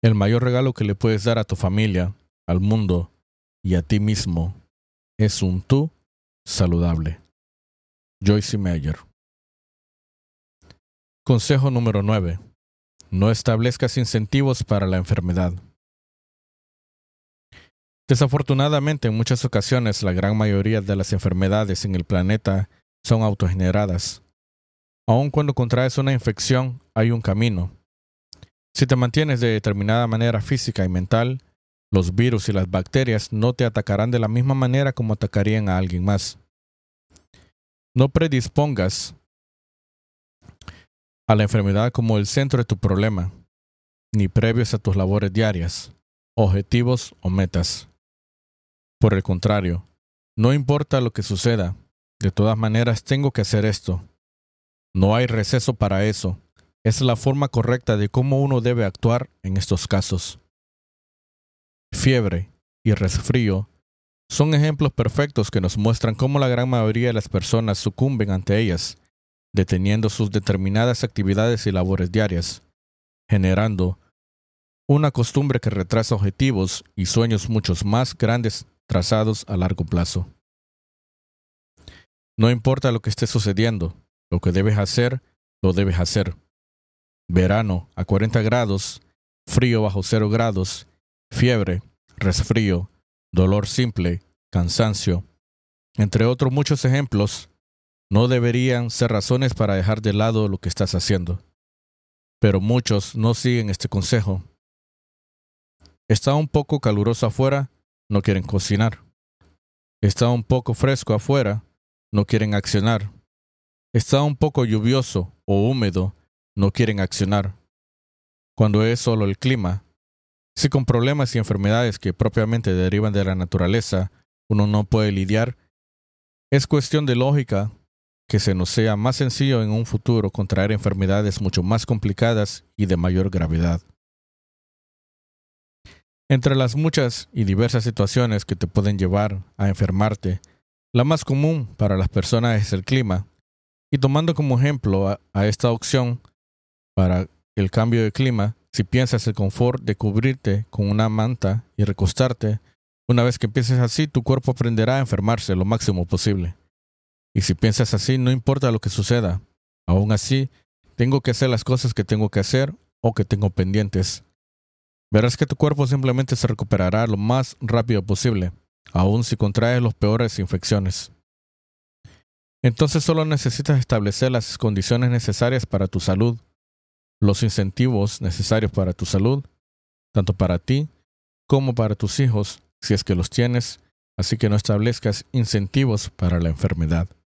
El mayor regalo que le puedes dar a tu familia, al mundo y a ti mismo es un tú saludable. Joyce Meyer. Consejo número 9. No establezcas incentivos para la enfermedad. Desafortunadamente, en muchas ocasiones, la gran mayoría de las enfermedades en el planeta son autogeneradas. Aun cuando contraes una infección, hay un camino. Si te mantienes de determinada manera física y mental, los virus y las bacterias no te atacarán de la misma manera como atacarían a alguien más. No predispongas a la enfermedad como el centro de tu problema, ni previos a tus labores diarias, objetivos o metas. Por el contrario, no importa lo que suceda, de todas maneras tengo que hacer esto. No hay receso para eso. Es la forma correcta de cómo uno debe actuar en estos casos. Fiebre y resfrío son ejemplos perfectos que nos muestran cómo la gran mayoría de las personas sucumben ante ellas, deteniendo sus determinadas actividades y labores diarias, generando una costumbre que retrasa objetivos y sueños muchos más grandes trazados a largo plazo. No importa lo que esté sucediendo, lo que debes hacer, lo debes hacer. Verano a 40 grados, frío bajo 0 grados, fiebre, resfrío, dolor simple, cansancio, entre otros muchos ejemplos, no deberían ser razones para dejar de lado lo que estás haciendo. Pero muchos no siguen este consejo. Está un poco caluroso afuera, no quieren cocinar. Está un poco fresco afuera, no quieren accionar. Está un poco lluvioso o húmedo, no quieren accionar. Cuando es solo el clima, si con problemas y enfermedades que propiamente derivan de la naturaleza uno no puede lidiar, es cuestión de lógica que se nos sea más sencillo en un futuro contraer enfermedades mucho más complicadas y de mayor gravedad. Entre las muchas y diversas situaciones que te pueden llevar a enfermarte, la más común para las personas es el clima, y tomando como ejemplo a esta opción para el cambio de clima, si piensas el confort de cubrirte con una manta y recostarte, una vez que empieces así, tu cuerpo aprenderá a enfermarse lo máximo posible. Y si piensas así, no importa lo que suceda. Aún así, tengo que hacer las cosas que tengo que hacer o que tengo pendientes. Verás que tu cuerpo simplemente se recuperará lo más rápido posible, aun si contraes las peores infecciones. Entonces solo necesitas establecer las condiciones necesarias para tu salud, los incentivos necesarios para tu salud, tanto para ti como para tus hijos, si es que los tienes, así que no establezcas incentivos para la enfermedad.